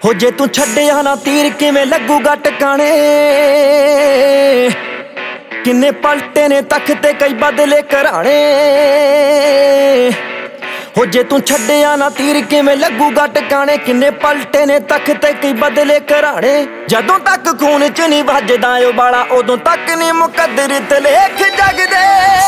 ਹੋ ਜੇ ਤੂੰ ਛੱਡਿਆ ਨਾ ਤੀਰ ਕਿਵੇਂ ਲੱਗੂਗਾ ਟਿਕਾਣੇ। ਕਿੰਨੇ ਪਲਟੇ ਨੇ ਤੱਕ ਤੇ ਕਈ ਬਦਲੇ ਘਰਾਣੇ। ਹੋ ਜੇ ਤੂੰ ਛੱਡਿਆ ਨਾ ਤੀਰ ਕਿਵੇਂ ਲੱਗੂਗਾ ਟਿਕਾਣੇ। ਕਿੰਨੇ ਪਲਟੇ ਨੇ ਤੱਕ ਤੇ ਕਈ ਬਦਲੇ ਘਰਾਣੇ। ਜਦੋਂ ਤੱਕ ਖੂਨ ਚ ਨਹੀਂ ਵੱਜਦਾ ਓ ਬਾਲਾ ਉਦੋਂ ਤੱਕ ਨਹੀਂ ਮੁਕੱਦਰ ਤੇ ਲੇਖ ਜਗਦੇ।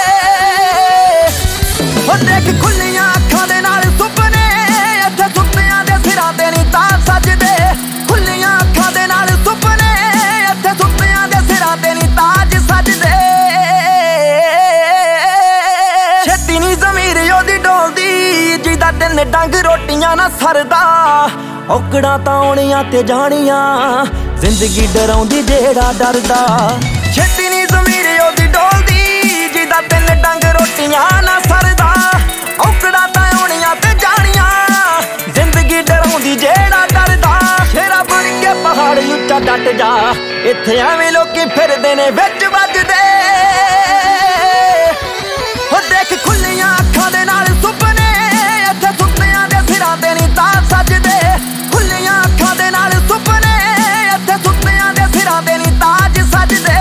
ਹੋ ਦੇਖ ਖੁੱਲੀਆਂ ਅੱਖਾਂ ਦੇ ਨਾਲ ਸੁਪਨੇ ਇੱਥੇ ਸੁੱਤਿਆਂ ਦੇ ਸਿਰਾਂ ਤੇ ਨਹੀਂ ਤਾਂ ਸੱਜਦੇ। ਖੁੱਲੀਆਂ ਅੱਖਾਂ ਦੇ ਨਾਲ ਸੁਪਨੇ ਇੱਥੇ ਸੁੱਤਿਆਂ ਦੇ ਸਿਰਾਂ ਤੇ ਨਹੀਂ ਤਾਜ ਸੱਜਦੇ। ਛੇਤੀ ਨੀ ਜ਼ਮੀਰ ਉਹਦੀ ਡੋਲਦੀ ਜਿਹਦਾ ਤਿੰਨ ਡੰਗ ਰੋਟੀਆਂ ਨਾ ਸਰਦਾ। ਔਕੜਾਂ ਤਾਂ ਆਉਣੀਆਂ ਤੇ ਜਾਣੀਆਂ ਜ਼ਿੰਦਗੀ ਡਰਾਉਂਦੀ ਜਿਹੜਾ ਡਰਦਾ। ਛੇਤੀ ਨੀ ਜ਼ਮੀਰ ਉਹਦੀ ਡੋਲਦੀ ਜਿਹਦਾ ਤਿੰਨ ਡੰਗ ਰੋਟੀਆਂ ਨਾ ਸਰਦਾ। ਔਕੜਾਂ ਤਾਂ ਆਉਣੀਆਂ ਤੇ ਜਾਣੀਆਂ ਜ਼ਿੰਦਗੀ ਡਰਾਉਂਦੀ ਜਿਹੜਾ ਡਰਦਾ। ਸ਼ੇਰਾ ਬਣ ਕੇ ਪਹਾੜ ਉੱਚਾ ਡਟ ਜਾ ਇੱਥੇ ਐਵੇਂ ਲੋਕੀ ਫਿਰਦੇ ਨੇ ਵਿੱਚ ਵੱਜਦੇ। ਹੋ ਦੇਖ ਖੁੱਲੀਆਂ ਅੱਖਾਂ ਦੇ ਨਾਲ ਸੁਪਨੇ ਇੱਥੇ ਸੁੱਤਿਆਂ ਦੇ ਸਿਰਾਂ ਤੇ ਨਹੀਂ ਤਾਂ ਸੱਜਦੇ। ਖੁੱਲੀਆਂ ਅੱਖਾਂ ਦੇ ਨਾਲ ਸੁਪਨੇ ਇੱਥੇ ਸੁੱਤਿਆਂ ਦੇ ਸਿਰਾਂ ਤੇ ਨਹੀਂ ਤਾਜ ਸੱਜਦੇ।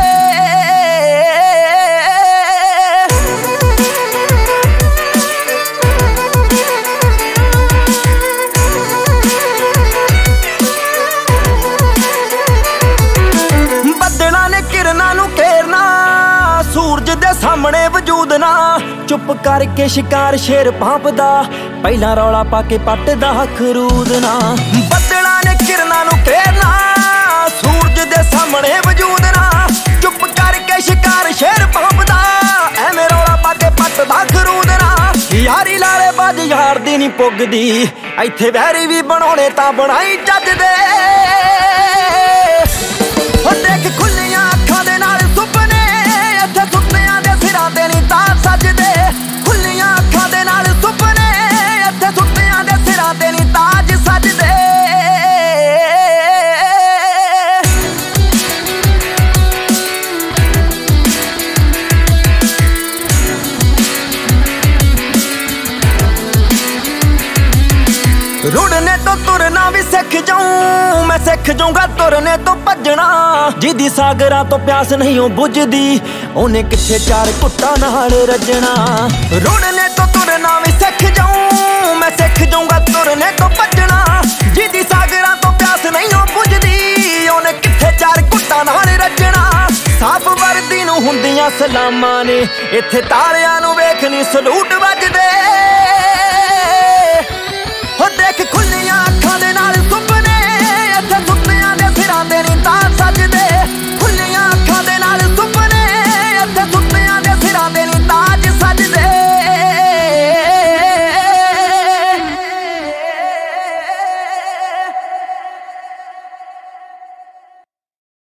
ਬੱਦਲਾਂ ਨੇ ਕਿਰਨਾਂ ਨੂੰ ਘੇਰਨਾ ਸੂਰਜ ਦੇ ਸਾਹਮਣੇ ਵਜੂਦ ਨਾ। ਚੁੱਪ ਕਰਕੇ ਸ਼ਿਕਾਰ ਸ਼ੇਰ ਭਾਂਪਦਾ ਪਹਿਲਾਂ ਰੌਲਾ ਪਾ ਕੇ ਪੱਟਦਾ ਖਰੂਦ ਨਾ। ਬੱਦਲਾਂ ਨੇ ਕਿਰਨਾਂ ਨੂੰ ਘੇਰਨਾ ਸੂਰਜ ਦੇ ਸਾਹਮਣੇ ਵਜੂਦ ਨਾ। ਚੁੱਪ ਕਰਕੇ ਸ਼ਿਕਾਰ ਸ਼ੇਰ ਭਾਂਪਦਾ ਐਵੇਂ ਰੌਲਾ ਪਾ ਕੇ ਪੱਟਦਾ ਖਰੂਦ ਨਾ। ਯਾਰੀ ਲਾਲੇ ਬਾਜ ਯਾਰ ਦੀ ਨਹੀਂ ਪੁੱਗਦੀ ਇੱਥੇ ਵੈਰੀ ਵੀ ਬਣਾਉਣੇ ਤਾਂ ਬਣਾਈ ਜੱਜਦੇ। ਹੋ ਦੇਖ ਖੁੱਲੀਆਂ ਅੱਖਾਂ ਦੇ ਨਾਲ ਸੁਪਨੇ ਇੱਥੇ ਸੁੱਤਿਆਂ ਦੇ ਸਿਰਾਂ ਤੇ ਨਹੀਂ ਤਾਂ ਸੱਜਦੇ। ਖੁੱਲੀਆਂ ਅੱਖਾਂ ਦੇ ਨਾਲ ਸੁਪਨੇ ਇੱਥੇ ਸੁੱਤਿਆਂ ਦੇ ਸਿਰਾਂ ਤੇ ਨਹੀਂ ਤਾਜ ਸੱਜਦੇ। ਰੁੜਨੇ ਤੋਂ ਤੁਰਨਾ ਵੀ ਸਿੱਖ ਜਾਊਂ ਮੈਂ ਸਿੱਖ ਜਾਊਂਗਾ ਤੁਰਨੇ ਤੋਂ ਭੱਜਣਾ। ਜਿਹਦੀ ਸਾਗਰਾਂ ਤੋਂ ਪਿਆਸ ਨਹੀਂ ਉਹ ਬੁੱਝਦੀ ਉਹਨੇ ਕਿੱਥੇ ਚਾਰ ਘੁੱਟਾਂ ਨਾਲ ਰੱਜਣਾ। ਰੁੜਨੇ ਤੋਂ ਤੁਰਨਾ ਵੀ ਸਿੱਖ ਜਾਊਂ ਮੈਂ ਸਿੱਖ ਜਾਊਂਗਾ ਤੁਰਨੇ ਤੋਂ ਭੱਜਣਾ। ਜਿਹਦੀ ਸਾਗਰਾਂ ਤੋਂ ਪਿਆਸ ਨਹੀਂ ਉਹ ਬੁੱਝਦੀ ਉਹਨੇ ਕਿੱਥੇ ਚਾਰ ਘੁੱਟਾਂ ਨਾਲ ਰੱਜਣਾ। ਸਾਫ਼ ਵਰਦੀ ਨੂੰ ਹੁੰਦੀਆਂ ਸਲਾਮਾਂ ਨੇ ਇੱਥੇ ਤਾਰਿਆਂ ਨੂੰ ਵੇਖ ਨੀ ਸਲੂਟ ਵੱਜ